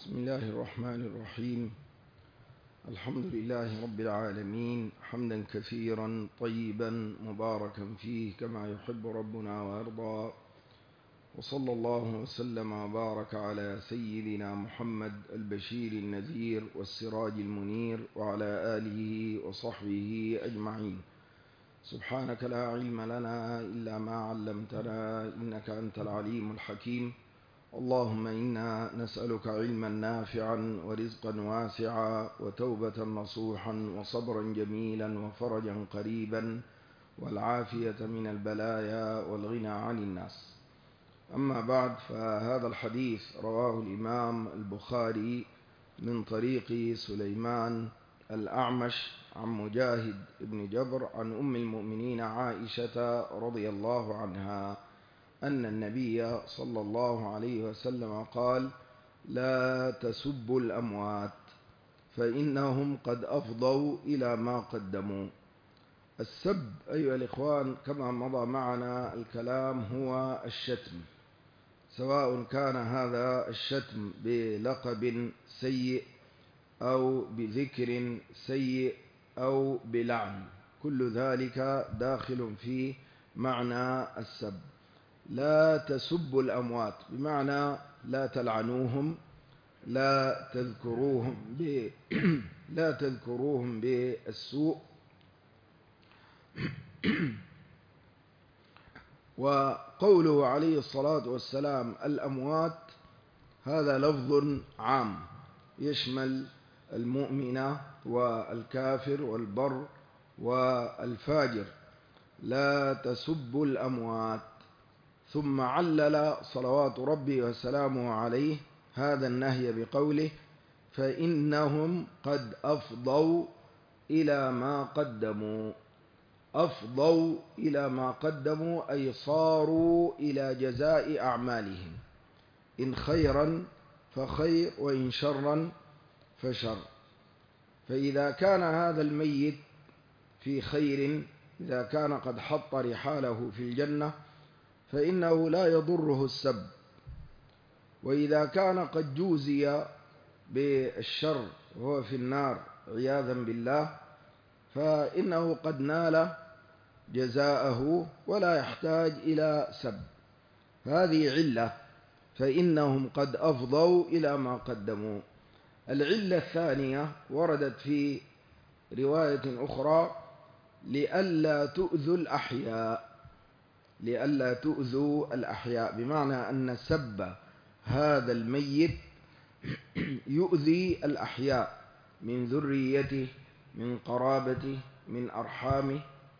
بسم الله الرحمن الرحيم. الحمد لله رب العالمين، حمدا كثيرا طيبا مباركا فيه كما يحب ربنا ويرضى، وصلى الله وسلم وبارك على سيدنا محمد البشير النذير والسراج المنير وعلى آله وصحبه أجمعين. سبحانك لا علم لنا إلا ما علمتنا إنك أنت العليم الحكيم. اللهم إنا نسألك علما نافعا ورزقا واسعا وتوبة نصوحا وصبرا جميلا وفرجا قريبا والعافية من البلايا والغنى عن الناس. أما بعد، فهذا الحديث رواه الإمام البخاري من طريق سليمان الأعمش عن مجاهد بن جبر عن أم المؤمنين عائشة رضي الله عنها أن النبي صلى الله عليه وسلم قال: لا تسبوا الأموات فإنهم قد أفضوا إلى ما قدموا. السب أيها الإخوان كما مضى معنا الكلام هو الشتم، سواء كان هذا الشتم بلقب سيء أو بذكر سيء أو بلعن، كل ذلك داخل في معنى السب. لا تسبوا الأموات بمعنى لا تلعنوهم، لا تذكروهم بالسوء. وقوله عليه الصلاة والسلام الأموات هذا لفظ عام يشمل المؤمن والكافر والبر والفاجر. لا تسبوا الأموات. ثم علل صلوات ربي وسلامه عليه هذا النهي بقوله: فإنهم قد أفضوا إلى ما قدموا. أفضوا إلى ما قدموا أي صاروا إلى جزاء أعمالهم، إن خيرا فخير وإن شرا فشر. فإذا كان هذا الميت في خير، إذا كان قد حط رحاله في الجنة فإنه لا يضره السب، وإذا كان قد جوزي بالشر وهو في النار عياذا بالله فإنه قد نال جزاءه ولا يحتاج إلى سب. هذه علة، فإنهم قد أفضوا إلى ما قدموا. العلة الثانية وردت في رواية أخرى: لئلا تؤذوا الأحياء. لئلا تؤذوا الأحياء بمعنى أن سب هذا الميت يؤذي الأحياء من ذريته، من قرابته، من أرحامه،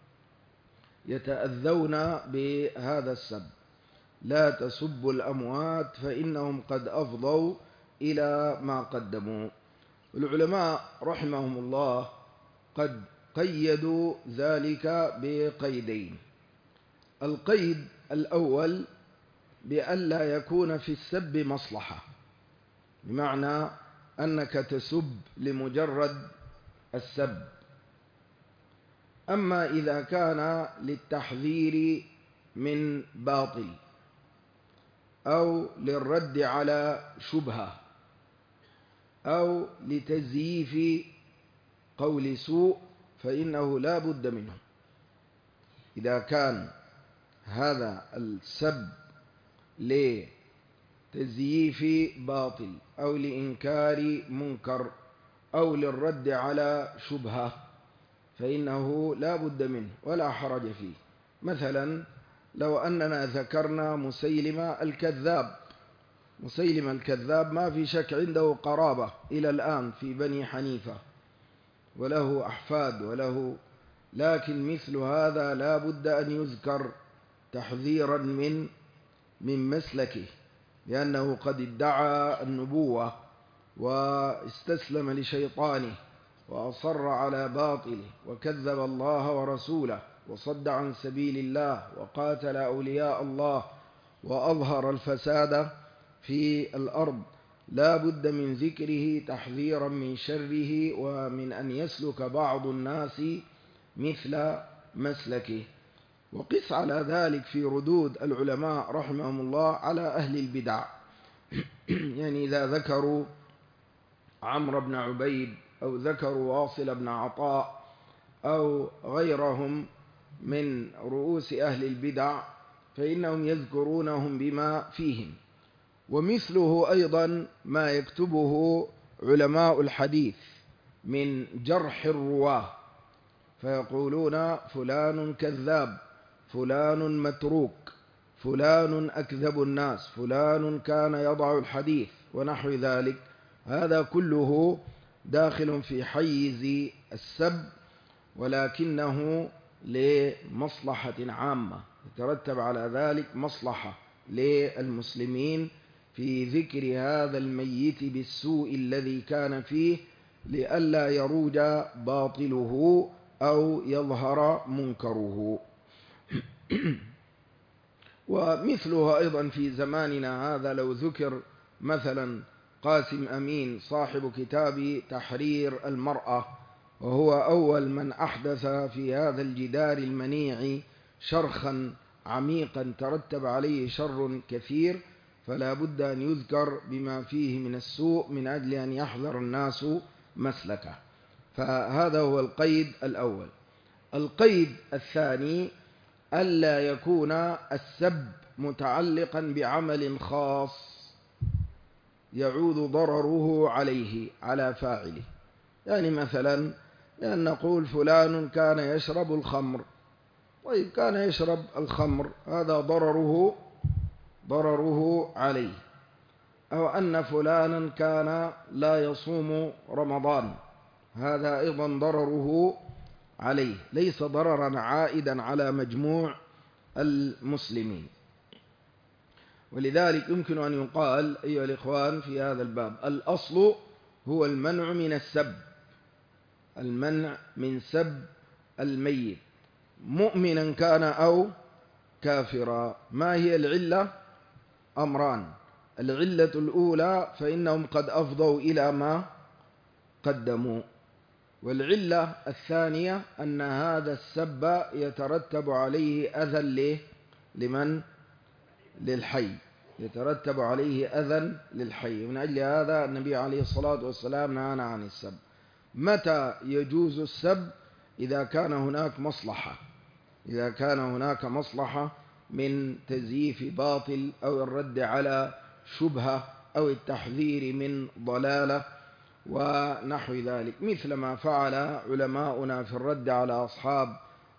يتأذون بهذا السب. لا تسبوا الأموات فإنهم قد أفضوا إلى ما قدموا. العلماء رحمهم الله قد قيدوا ذلك بقيدين. القيد الأول بألا يكون في السب مصلحة، بمعنى أنك تسب لمجرد السب. أما إذا كان للتحذير من باطل أو للرد على شبهة أو لتزييف قول سوء فإنه لا بد منه. إذا كان هذا السب لتزييف باطل أو لإنكار منكر أو للرد على شبهة فإنه لا بد منه ولا حرج فيه. مثلا لو أننا ذكرنا مسيلمة الكذاب. مسيلمة الكذاب ما في شك عنده قرابة إلى الآن في بني حنيفة وله أحفاد لكن مثل هذا لا بد أن يذكر تحذيرا من مسلكه، لأنه قد ادعى النبوة واستسلم لشيطانه وأصر على باطله وكذب الله ورسوله وصد عن سبيل الله وقاتل أولياء الله وأظهر الفساد في الأرض. لا بد من ذكره تحذيرا من شره ومن أن يسلك بعض الناس مثل مسلكه. وقس على ذلك في ردود العلماء رحمهم الله على أهل البدع. يعني إذا ذكروا عمرو بن عبيد أو ذكروا واصل بن عطاء أو غيرهم من رؤوس أهل البدع فإنهم يذكرونهم بما فيهم. ومثله أيضا ما يكتبه علماء الحديث من جرح الرواه، فيقولون فلان كذاب، فلان متروك، فلان أكذب الناس، فلان كان يضع الحديث ونحو ذلك. هذا كله داخل في حيز السب، ولكنه لمصلحة عامة، يترتب على ذلك مصلحة للمسلمين في ذكر هذا الميت بالسوء الذي كان فيه، لئلا يروج باطله أو يظهر منكره. ومثلها أيضا في زماننا هذا لو ذكر مثلا قاسم أمين صاحب كتاب تحرير المرأة، وهو أول من أحدث في هذا الجدار المنيع شرخا عميقا ترتب عليه شر كثير، فلا بد أن يذكر بما فيه من السوء من أجل أن يحذر الناس مسلكه. فهذا هو القيد الأول. القيد الثاني ألا يكون السب متعلقا بعمل خاص يعود ضرره عليه على فاعله. يعني مثلا أن نقول فلان كان يشرب الخمر، طيب كان يشرب الخمر هذا ضرره عليه، أو أن فلانا كان لا يصوم رمضان، هذا أيضا ضرره عليه، ليس ضررا عائدا على مجموع المسلمين. ولذلك يمكن أن يقال أيها الإخوان في هذا الباب الأصل هو المنع من السب، المنع من سب الميت مؤمنا كان أو كافرا. ما هي العلة؟ أمران: العلة الأولى فإنهم قد أفضوا إلى ما قدموا، والعلة الثانية أن هذا السب يترتب عليه أذى لمن؟ للحي، يترتب عليه أذى للحي. من أجل هذا النبي عليه الصلاة والسلام نهانا عن السب. متى يجوز السب؟ إذا كان هناك مصلحة، إذا كان هناك مصلحة من تزييف باطل أو الرد على شبهة أو التحذير من ضلالة ونحو ذلك، مثل ما فعل علماؤنا في الرد على أصحاب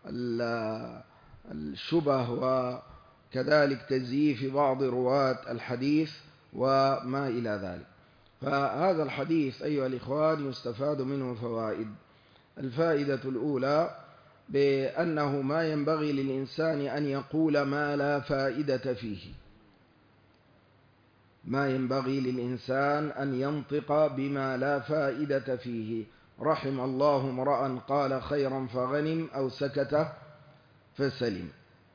الشبه وكذلك تزييف بعض رواة الحديث وما إلى ذلك. فهذا الحديث أيها الإخوان يستفاد منه فوائد. الفائدة الأولى بأنه ما ينبغي للإنسان أن يقول ما لا فائدة فيه، ما ينبغي للإنسان أن ينطق بما لا فائدة فيه. رحم الله امرأ قال خيرا فغنم أو سكت فسلم.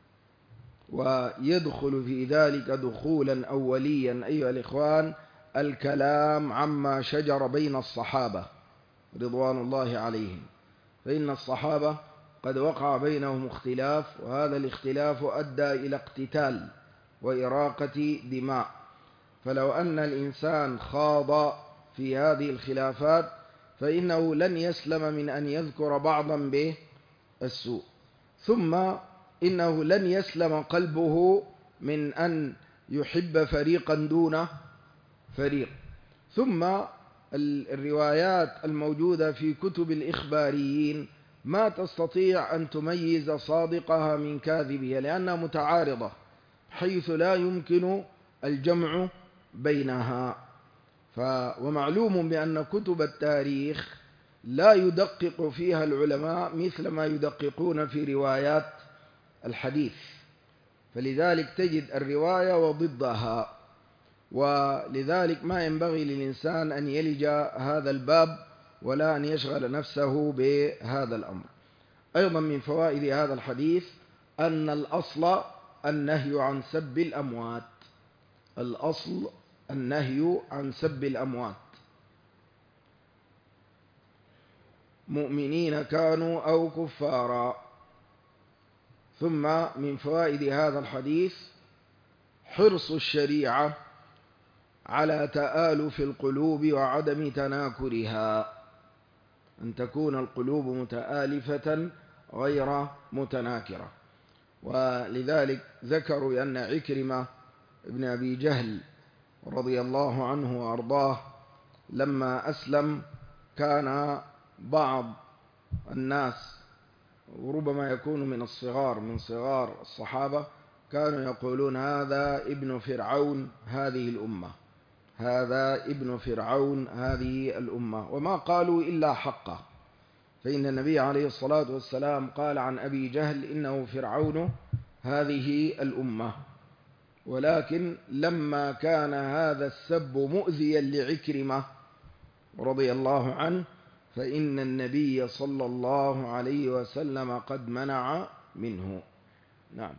ويدخل في ذلك دخولا أوليا أيها الإخوان الكلام عما شجر بين الصحابة رضوان الله عليهم، فإن الصحابة قد وقع بينهم اختلاف، وهذا الاختلاف أدى إلى اقتتال وإراقة دماء، فلو أن الإنسان خاض في هذه الخلافات فإنه لن يسلم من أن يذكر بعضا بالسوء، ثم إنه لن يسلم قلبه من أن يحب فريقا دون فريق. ثم الروايات الموجودة في كتب الإخباريين ما تستطيع أن تميز صادقها من كاذبها، لأنها متعارضة حيث لا يمكن الجمع بينها. ومعلوم بأن كتب التاريخ لا يدقق فيها العلماء مثل ما يدققون في روايات الحديث، فلذلك تجد الرواية وضدها، ولذلك ما ينبغي للإنسان أن يلج هذا الباب ولا أن يشغل نفسه بهذا الأمر. أيضا من فوائد هذا الحديث أن الأصل النهي عن سب الأموات، الأصل النهي عن سب الأموات مؤمنين كانوا أو كفارا. ثم من فوائد هذا الحديث حرص الشريعة على تآلف القلوب وعدم تناكرها، أن تكون القلوب متآلفة غير متناكرة. ولذلك ذكروا أن عكرمة ابن أبي جهل رضي الله عنه وأرضاه لما أسلم كان بعض الناس، وربما يكون من صغار الصحابة، كانوا يقولون هذا ابن فرعون هذه الأمة، هذا ابن فرعون هذه الأمة، وما قالوا إلا حقه. فإن النبي عليه الصلاة والسلام قال عن أبي جهل إنه فرعون هذه الأمة. ولكن لما كان هذا السب مؤذيا لعكرمة رضي الله عنه فإن النبي صلى الله عليه وسلم قد منع منه. نعم.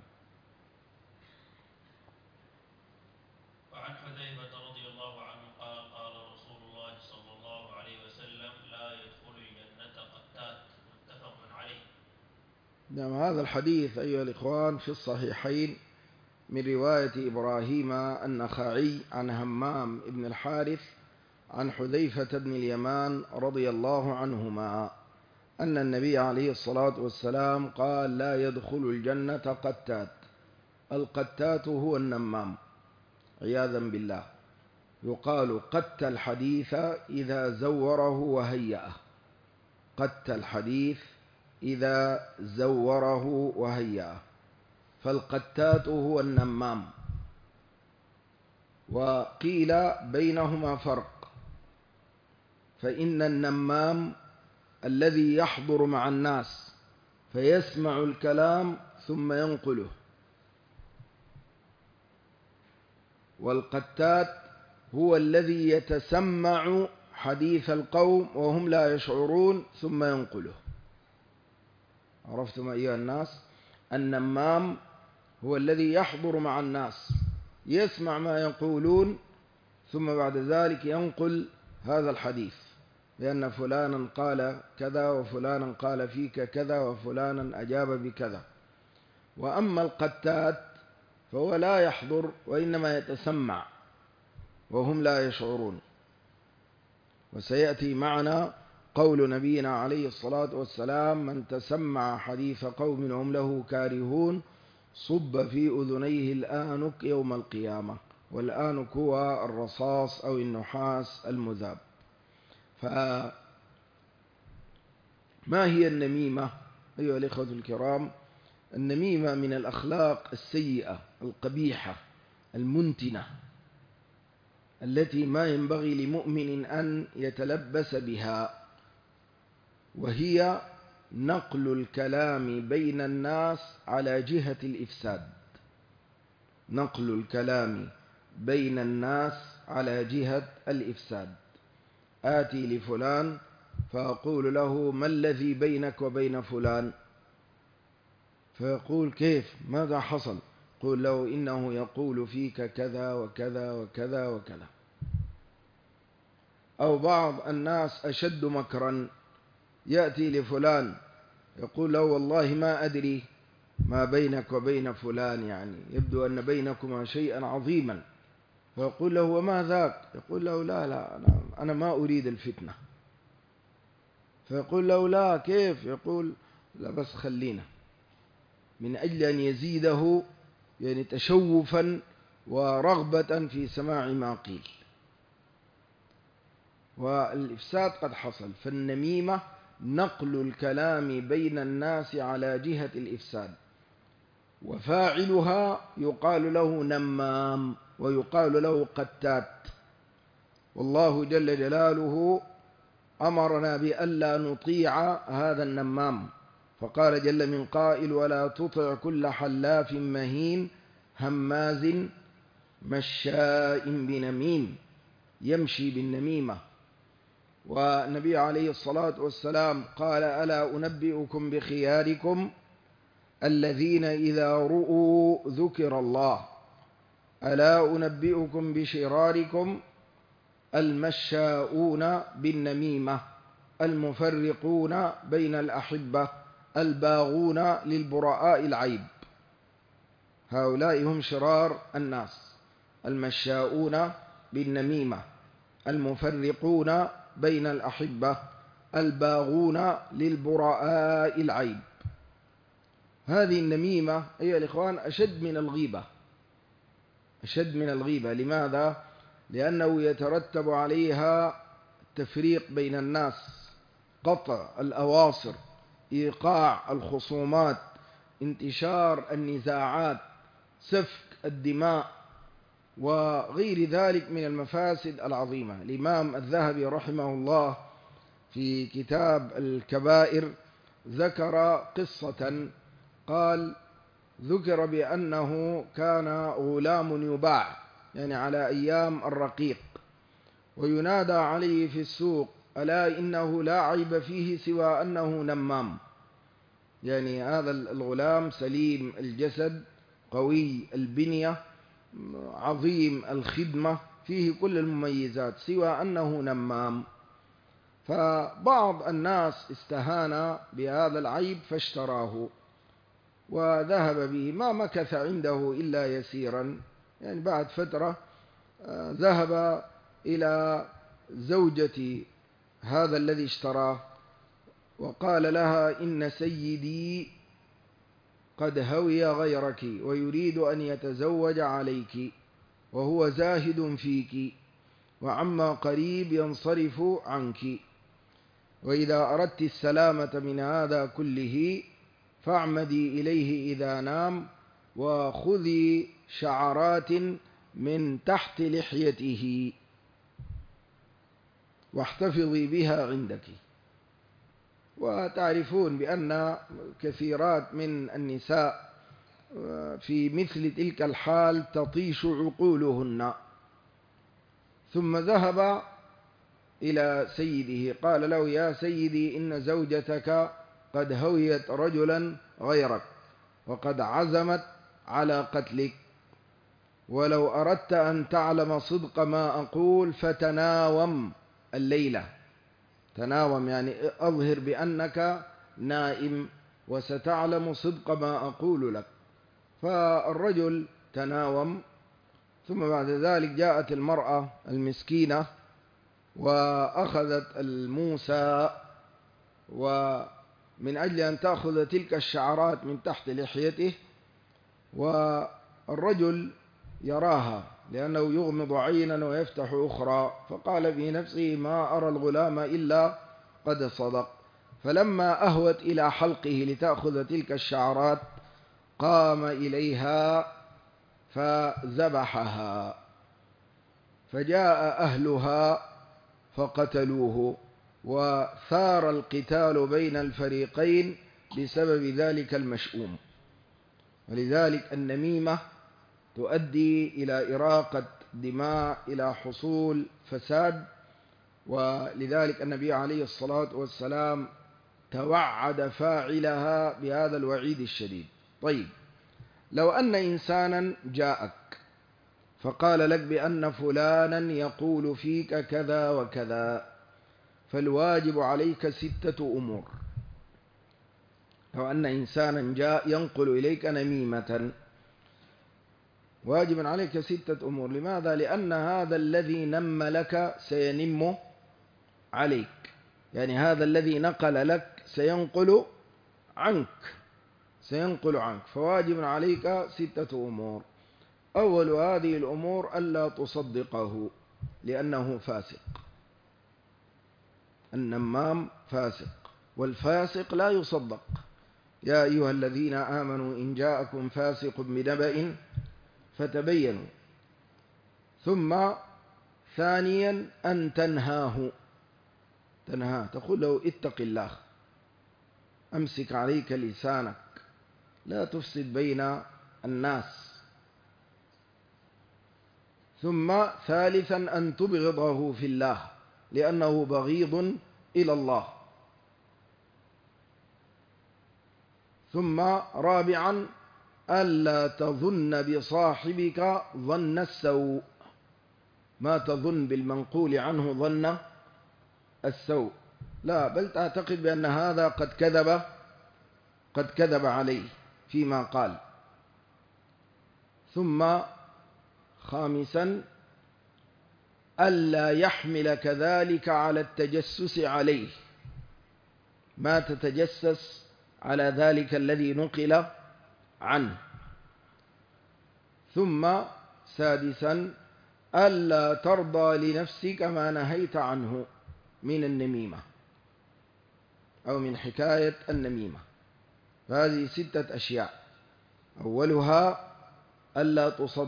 وعن حذيفة رضي الله عنه قال قال رسول الله صلى الله عليه وسلم لا يدخل الجنة قتات، متفق عليه. نعم. هذا الحديث أيها الإخوان في الصحيحين من رواية إبراهيم النخعي عن همام بن الحارث عن حذيفة بن اليمان رضي الله عنهما أن النبي عليه الصلاة والسلام قال لا يدخل الجنة قتات. القتات هو النمام عياذا بالله، يقال قت الحديث إذا زوره وهيأه، قت الحديث إذا زوره وهيأه، فالقتات هو النمام. وقيل بينهما فرق، فإن النمام الذي يحضر مع الناس فيسمع الكلام ثم ينقله، والقتات هو الذي يتسمع حديث القوم وهم لا يشعرون ثم ينقله. عرفتم أيها الناس؟ النمام هو الذي يحضر مع الناس يسمع ما يقولون ثم بعد ذلك ينقل هذا الحديث، لأن فلانا قال كذا وفلانا قال فيك كذا وفلانا أجاب بكذا. وأما القتات فهو لا يحضر وإنما يتسمع وهم لا يشعرون. وسيأتي معنا قول نبينا عليه الصلاة والسلام من تسمع حديث قوم هم له كارهون صب في أذنيه الآنك يوم القيامة، والآنك هو الرصاص أو النحاس المذاب. فما هي النميمة أيها الإخوة الكرام؟ النميمة من الأخلاق السيئة القبيحة المنتنة التي ما ينبغي لمؤمن أن يتلبس بها، وهي نقل الكلام بين الناس على جهة الإفساد. نقل الكلام بين الناس على جهة الإفساد. آتي لفلان فأقول له ما الذي بينك وبين فلان؟ فيقول كيف؟ ماذا حصل؟ قل له إنه يقول فيك كذا وكذا وكذا وكذا. أو بعض الناس أشد مكرا، يأتي لفلان يقول له والله ما أدري ما بينك وبين فلان، يعني يبدو أن بينكما شيئا عظيما، فيقول له وما ذاك؟ يقول له لا أنا ما أريد الفتنة. فيقول له لا كيف؟ يقول لا بس خلينا، من أجل أن يزيده يعني تشوفا ورغبة في سماع ما قيل. والإفساد قد حصل. فالنميمة نقل الكلام بين الناس على جهة الإفساد، وفاعلها يقال له نمام ويقال له قتات. والله جل جلاله أمرنا بألا نطيع هذا النمام، فقال جل من قائل ولا تطع كل حلاف مهين هماز مشاء بنميم يمشي بالنميمة. والنبي عليه الصلاة والسلام قال ألا أنبئكم بخياركم الذين إذا رؤوا ذكر الله، ألا أنبئكم بشراركم المشاؤون بالنميمة المفرقون بين الأحبة الباغون للبراء العيب. هؤلاء هم شرار الناس، المشاؤون بالنميمة المفرقون بين الأحبة الباغون للبراء العيب. هذه النميمة أيها الإخوان أشد من الغيبة، أشد من الغيبة. لماذا؟ لأنه يترتب عليها التفريق بين الناس، قطع الأواصر، إيقاع الخصومات، انتشار النزاعات، سفك الدماء، وغير ذلك من المفاسد العظيمة. الإمام الذهبي رحمه الله في كتاب الكبائر ذكر قصة، قال: ذكر بأنه كان غلام يباع، يعني على أيام الرقيق، وينادى عليه في السوق: ألا إنه لا عيب فيه سوى أنه نمام. يعني هذا الغلام سليم الجسد، قوي البنية، عظيم الخدمة، فيه كل المميزات، سوى أنه نمام. فبعض الناس استهان بهذا العيب فاشتراه وذهب به، ما مكث عنده إلا يسيرا، يعني بعد فترة ذهب إلى زوجة هذا الذي اشتراه وقال لها: إن سيدي قد هوي غيرك ويريد أن يتزوج عليك، وهو زاهد فيك، وعما قريب ينصرف عنك، وإذا أردت السلامة من هذا كله فاعمدي إليه إذا نام، وخذي شعرات من تحت لحيته واحتفظي بها عندك. وتعرفون بأن كثيرات من النساء في مثل تلك الحال تطيش عقولهن. ثم ذهب إلى سيده قال له: يا سيدي، إن زوجتك قد هويت رجلا غيرك وقد عزمت على قتلك، ولو أردت أن تعلم صدق ما أقول فتناوم الليلة. تناوم يعني أظهر بأنك نائم وستعلم صدق ما أقول لك. فالرجل تناوم، ثم بعد ذلك جاءت المرأة المسكينة وأخذت الموسى، ومن أجل أن تأخذ تلك الشعرات من تحت لحيته، والرجل يراها لأنه يغمض عينا ويفتح أخرى، فقال في نفسه: ما أرى الغلام إلا قد صدق. فلما أهوت إلى حلقه لتأخذ تلك الشعرات قام إليها فذبحها، فجاء أهلها فقتلوه، وثار القتال بين الفريقين بسبب ذلك المشؤوم. ولذلك النميمة تؤدي إلى إراقة دماء، إلى حصول فساد. ولذلك النبي عليه الصلاة والسلام توعد فاعلها بهذا الوعيد الشديد. طيب، لو أن إنسانا جاءك فقال لك بأن فلانا يقول فيك كذا وكذا، فالواجب عليك 6 أمور. لو أن إنسانا جاء ينقل إليك نميمة، واجب عليك 6 أمور. لماذا؟ لأن هذا الذي نم لك سينم عليك، يعني هذا الذي نقل لك سينقل عنك، فواجب عليك 6 أمور. أول هذه الأمور ألا تصدقه، لأنه فاسق. النمام فاسق، والفاسق لا يصدق. يا أيها الذين آمنوا إن جاءكم فاسق بنبأ فتبينوا. ثم ثانيا أن تنهاه، تقول له: اتق الله، أمسك عليك لسانك، لا تفسد بين الناس. ثم ثالثا أن تبغضه في الله، لأنه بغيض إلى الله. ثم رابعا ألا تظن بصاحبك ظن السوء، ما تظن بالمنقول عنه ظن السوء، لا، بل تعتقد بأن هذا قد كذب عليه فيما قال. ثم خامسا ألا يحمل كذلك على التجسس عليه، ما تتجسس على ذلك الذي نقل عنه. ثم سادسا ألا ترضى لنفسك ما نهيت عنه من النميمة أو من حكاية النميمة. فهذه 6 أشياء. أولها ألا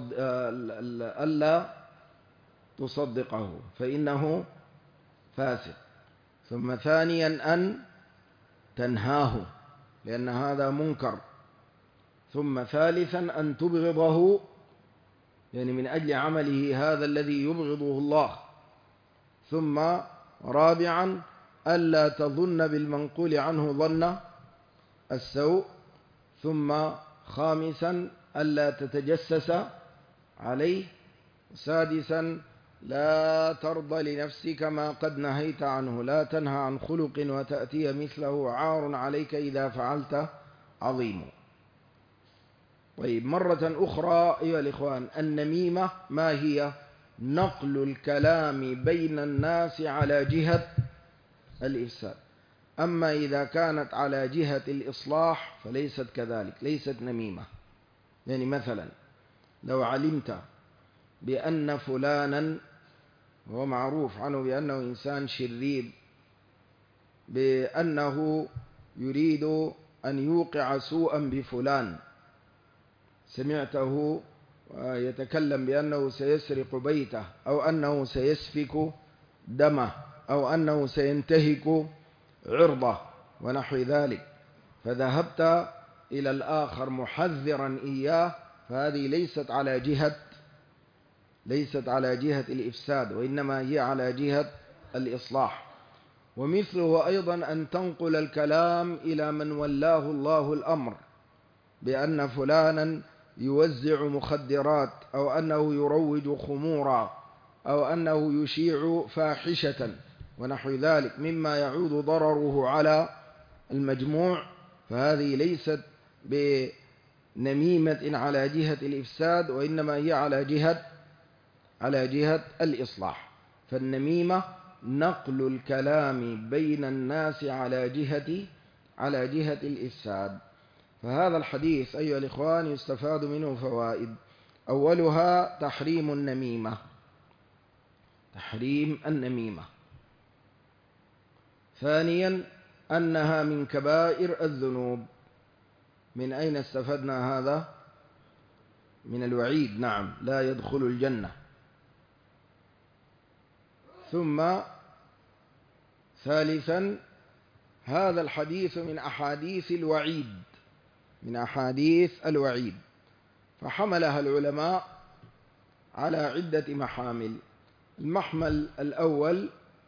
تصدقه فإنه فاسق. ثم ثانيا أن تنهاه لأن هذا منكر. ثم ثالثا أن تبغضه يعني من أجل عمله هذا الذي يبغضه الله. ثم رابعا ألا تظن بالمنقول عنه ظن السوء. ثم خامسا ألا تتجسس عليه. سادسا لا ترضى لنفسك ما قد نهيت عنه، لا تنهى عن خلق وتأتي مثله عار عليك إذا فعلت عظيم. طيب، مرة أخرى أيها الإخوان، النميمة ما هي؟ نقل الكلام بين الناس على جهة الإفساد. أما إذا كانت على جهة الإصلاح فليست كذلك، ليست نميمة. يعني مثلا لو علمت بأن فلانا، هو معروف عنه بأنه إنسان شرير، بأنه يريد أن يوقع سوءا بفلان، سمعته يتكلم بأنه سيسرق بيته أو أنه سيسفك دمه أو أنه سينتهك عرضه ونحو ذلك، فذهبت إلى الآخر محذرا إياه، فهذه ليست على جهة الإفساد، وإنما هي على جهة الإصلاح. ومثله أيضا أن تنقل الكلام إلى من ولاه الله الأمر بأن فلانا يوزع مخدرات أو أنه يروج خمورا أو أنه يشيع فاحشة ونحو ذلك مما يعود ضرره على المجموع، فهذه ليست بنميمة على جهة الإفساد، وإنما هي على جهة الإصلاح. فالنميمة نقل الكلام بين الناس على جهة الإفساد. فهذا الحديث أيها الإخوان يستفاد منه فوائد. أولها تحريم النميمة. ثانيا أنها من كبائر الذنوب. من أين استفدنا هذا؟ من الوعيد، نعم، لا يدخل الجنة. ثم ثالثا هذا الحديث من أحاديث الوعيد، فحملها العلماء على عدة محامل. المحمل الأول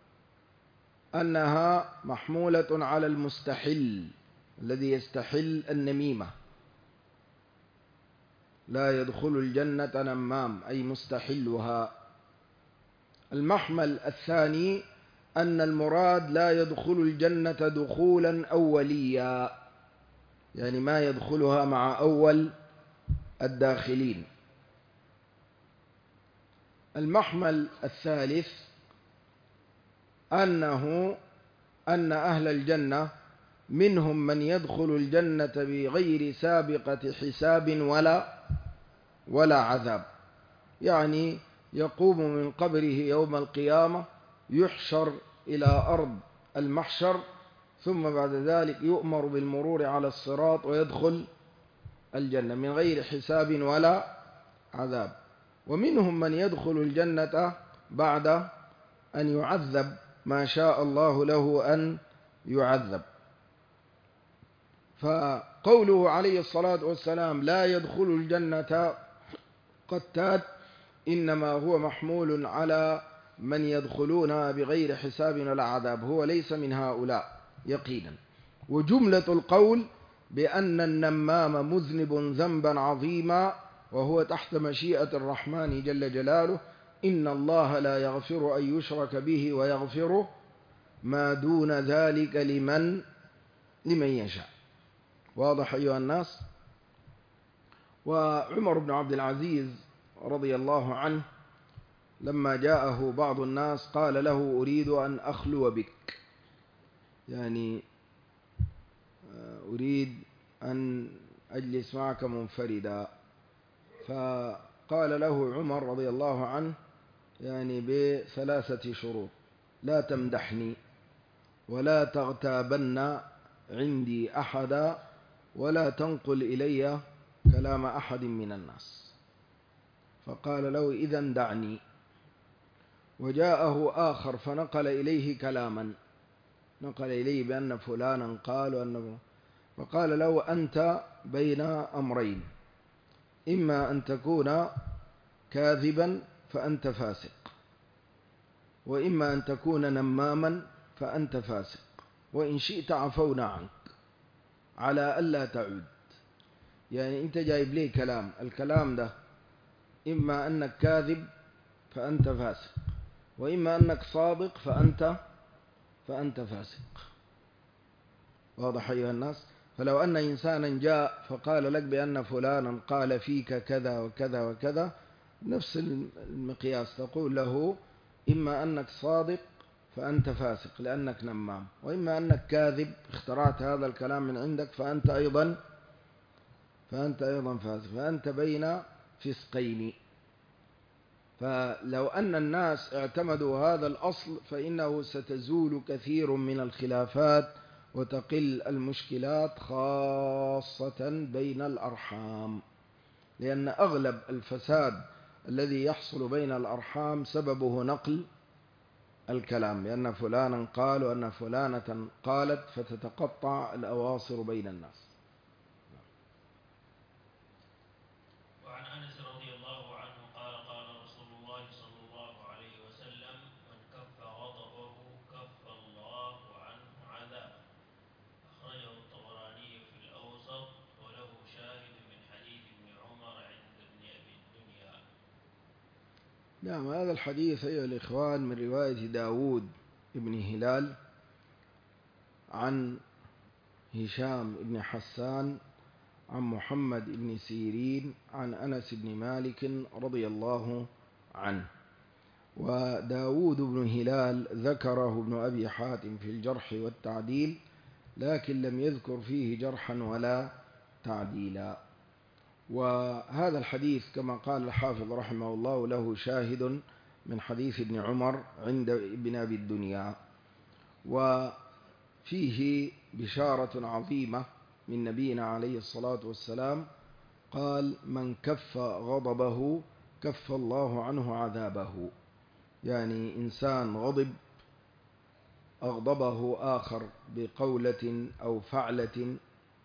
أنها محمولة على المستحل الذي يستحل النميمة، لا يدخل الجنة نمام أي مستحلها. المحمل الثاني أن المراد لا يدخل الجنة دخولا أوليا، يعني ما يدخلها مع أول الداخلين. المحمل الثالث أن أهل الجنة منهم من يدخل الجنة بغير سابقة حساب ولا عذاب، يعني يقوم من قبره يوم القيامة، يحشر إلى أرض المحشر، ثم بعد ذلك يؤمر بالمرور على الصراط ويدخل الجنة من غير حساب ولا عذاب. ومنهم من يدخل الجنة بعد أن يعذب ما شاء الله له أن يعذب. فقوله عليه الصلاة والسلام لا يدخل الجنة قتات إنما هو محمول على من يدخلونها بغير حساب ولا عذاب، هو ليس من هؤلاء يقينا. وجملة القول بأن النمام مذنب ذنبا عظيما وهو تحت مشيئة الرحمن جل جلاله، إن الله لا يغفر أن يشرك به ويغفر ما دون ذلك لمن يشاء. واضح أيها الناس؟ وعمر بن عبد العزيز رضي الله عنه لما جاءه بعض الناس قال له أريد أن أخلو بك، يعني أريد أن أجلس معك منفردا. فقال له عمر رضي الله عنه يعني ب3 شروط: لا تمدحني، ولا تغتابن عندي أحدا، ولا تنقل إلي كلام أحد من الناس. فقال له إذن دعني. وجاءه آخر فنقل إليه كلاما، نقل إليه بأن فلانا قال وأنه، فقال له أنت بين أمرين: إما أن تكون كاذبا فأنت فاسق، وإما أن تكون نماما فأنت فاسق، وإن شئت عفونا عنك على ألا تعود. يعني أنت جايب لي كلام، الكلام ده إما أنك كاذب فأنت فاسق، وإما أنك صادق فأنت فاسق. واضح أيها الناس؟ فلو أن إنسانا جاء فقال لك بأن فلانا قال فيك كذا وكذا وكذا، نفس المقياس، تقول له إما أنك صادق فأنت فاسق لأنك نمام، وإما أنك كاذب اخترعت هذا الكلام من عندك فأنت أيضا فاسق، فأنت بين فسقين. فلو أن الناس اعتمدوا هذا الأصل فإنه ستزول كثير من الخلافات وتقل المشكلات، خاصة بين الأرحام، لأن أغلب الفساد الذي يحصل بين الأرحام سببه نقل الكلام، لأن فلانا قال وأن فلانة قالت، فتتقطع الأواصر بين الناس. وعن أنس رضي الله عنه قال قال رسول الله صلى الله عليه وسلم: من كف غضبه كف الله عنه عذابه. أخرجه الطبراني في الأوسط، وله شاهد من حديث ابن عمر عند ابن أبي الدنيا. نعم، هذا الحديث أيها الإخوان من رواية داود بن هلال عن هشام بن حسان عن محمد بن سيرين عن أنس بن مالك رضي الله عنه. وداود بن هلال ذكره ابن أبي حاتم في الجرح والتعديل، لكن لم يذكر فيه جرحا ولا تعديلا. وهذا الحديث كما قال الحافظ رحمه الله له شاهد من حديث ابن عمر عند ابن أبي الدنيا، وفيه بشارة عظيمة من نبينا عليه الصلاة والسلام، قال: من كف غضبه كف الله عنه عذابه. يعني إنسان أغضبه آخر بقولة أو فعلة،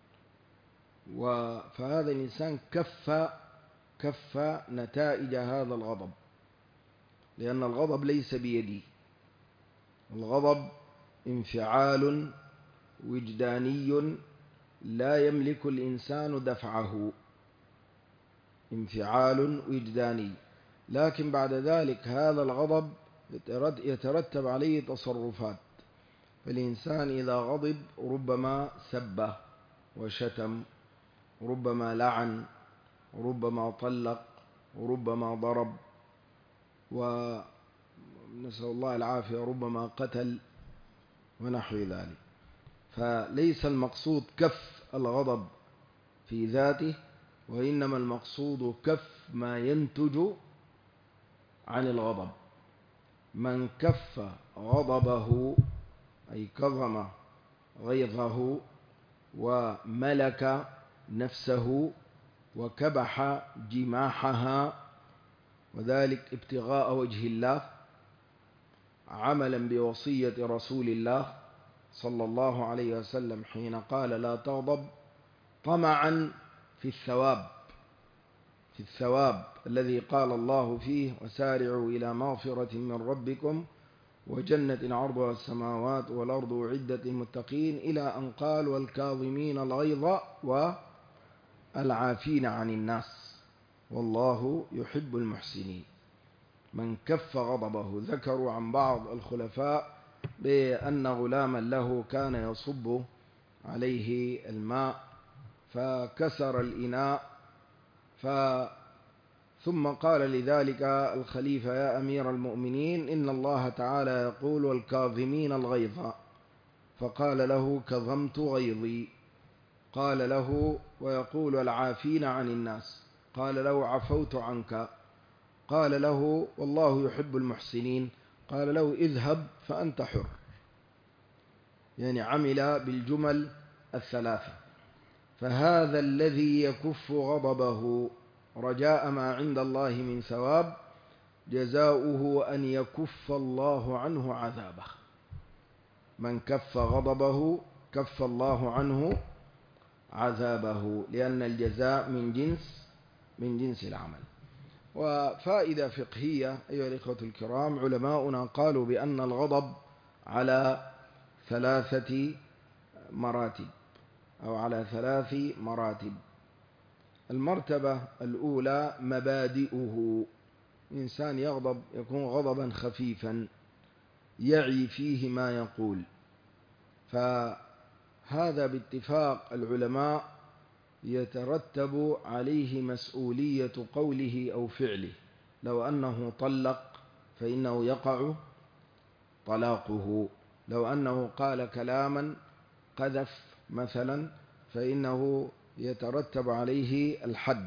فهذا الإنسان كف نتائج هذا الغضب، لأن الغضب ليس بيدي، الغضب انفعال وجداني لا يملك الإنسان دفعه، انفعال وجداني، لكن بعد ذلك هذا الغضب يترتب عليه تصرفات. فالإنسان إذا غضب ربما سب وشتم، ربما لعن، ربما طلق، ربما ضرب، ونسأل الله العافية، ربما قتل ونحو ذلك. فليس المقصود كف الغضب في ذاته، وإنما المقصود كف ما ينتج عن الغضب. من كف غضبه أي كظم غيظه وملك نفسه وكبح جماحها، وذلك ابتغاء وجه الله، عملا بوصية رسول الله صلى الله عليه وسلم حين قال: لا تغضب، طمعا في الثواب الذي قال الله فيه: وسارعوا إلى مغفرة من ربكم وجنة عرضها السماوات والأرض أعدت للمتقين، إلى أن قال: والكاظمين الغيظ والعافين عن الناس والله يحب المحسنين. من كف غضبه. ذكروا عن بعض الخلفاء بأن غلاما له كان يصب عليه الماء فكسر الإناء، ثم قال لذلك الخليفة: يا أمير المؤمنين، إن الله تعالى يقول: والكاظمين الغيظ. فقال له: كظمت غيظي. قال له: ويقول: العافين عن الناس. قال له: عفوت عنك. قال له: والله يحب المحسنين. قال له: اذهب فأنت حر. يعني عمل بالجمل الثلاثة. فهذا الذي يكف غضبه رجاء ما عند الله من ثواب، جزاؤه أن يكف الله عنه عذابه. من كف غضبه كف الله عنه عذابه، لأن الجزاء من جنس العمل. وفائدة فقهية أيها الإخوة الكرام، علماؤنا قالوا بأن الغضب على 3 مراتب أو على 3 مراتب. المرتبة الأولى مبادئه. إنسان يغضب يكون غضبا خفيفا يعي فيه ما يقول، فهذا باتفاق العلماء يترتب عليه مسؤولية قوله أو فعله. لو أنه طلق فإنه يقع طلاقه، لو أنه قال كلاما قذف مثلا فإنه يترتب عليه الحد.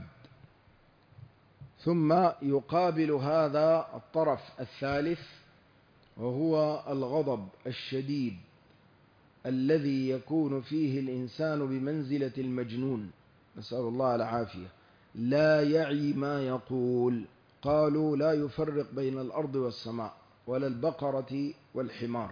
ثم يقابل هذا الطرف الثالث، وهو الغضب الشديد الذي يكون فيه الإنسان بمنزلة المجنون، نسأل الله العافية، لا يعي ما يقول. قالوا: لا يفرق بين الأرض والسماء ولا البقرة والحمار.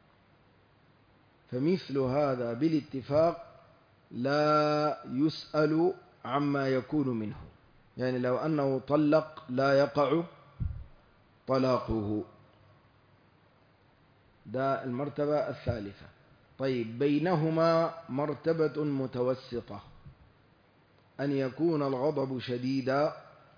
فمثل هذا بالاتفاق لا يسأل عما يكون منه. يعني لو أنه طلق لا يقع طلاقه. ده المرتبة الثالثة. طيب، بينهما مرتبة متوسطة، أن يكون الغضب شديدا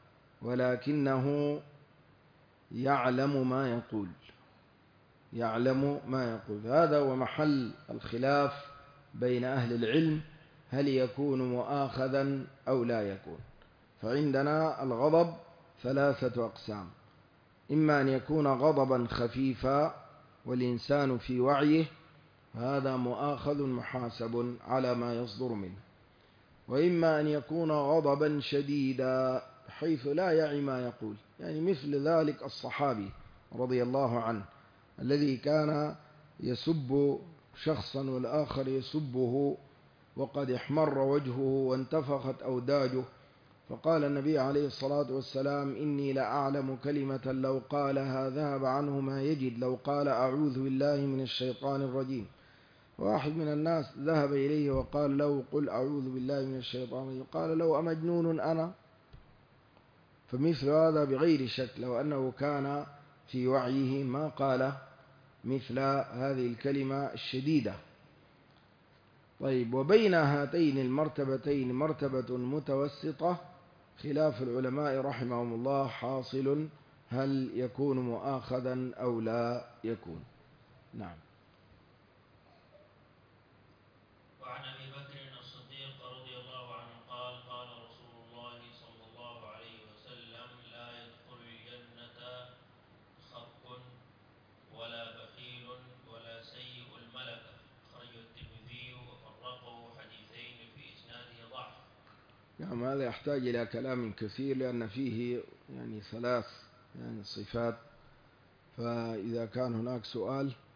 ولكنه يعلم ما يقول، يعلم ما يقول. هذا هو محل الخلاف بين أهل العلم، هل يكون مؤاخذا أو لا يكون. فعندنا الغضب 3 أقسام: إما أن يكون غضبا خفيفا والإنسان في وعيه، هذا مؤاخذ محاسب على ما يصدر منه، وإما أن يكون غضبا شديدا حيث لا يعي ما يقول. يعني مثل ذلك الصحابي رضي الله عنه الذي كان يسب شخصا والآخر يسبه وقد احمر وجهه وانتفخت أوداجه، فقال النبي عليه الصلاة والسلام: إني لأعلم كلمة لو قالها ذهب عنه ما يجد، لو قال أعوذ بالله من الشيطان الرجيم. واحد من الناس ذهب إليه وقال له: قل أعوذ بالله من الشيطان الرجيم. قال له: أمجنون أنا؟ فمثل هذا بغير شك لو أنه كان في وعيه ما قال مثل هذه الكلمة الشديدة. طيب، وبين هاتين المرتبتين مرتبة متوسطة، خلاف العلماء رحمهم الله حاصل، هل يكون مؤاخذا أو لا يكون. نعم. وعن أبي بكر الصديق رضي الله عنه قال: قال رسول الله صلى الله عليه وسلم: لا يدخل الجنة خب ولا بخيل ولا سيء الملكة. أخرجه الترمذي وفرقه حديثين في إسناده ضعف. يعني هذا يحتاج إلى كلام كثير، لأن فيه يعني 3 صفات، فإذا كان هناك سؤال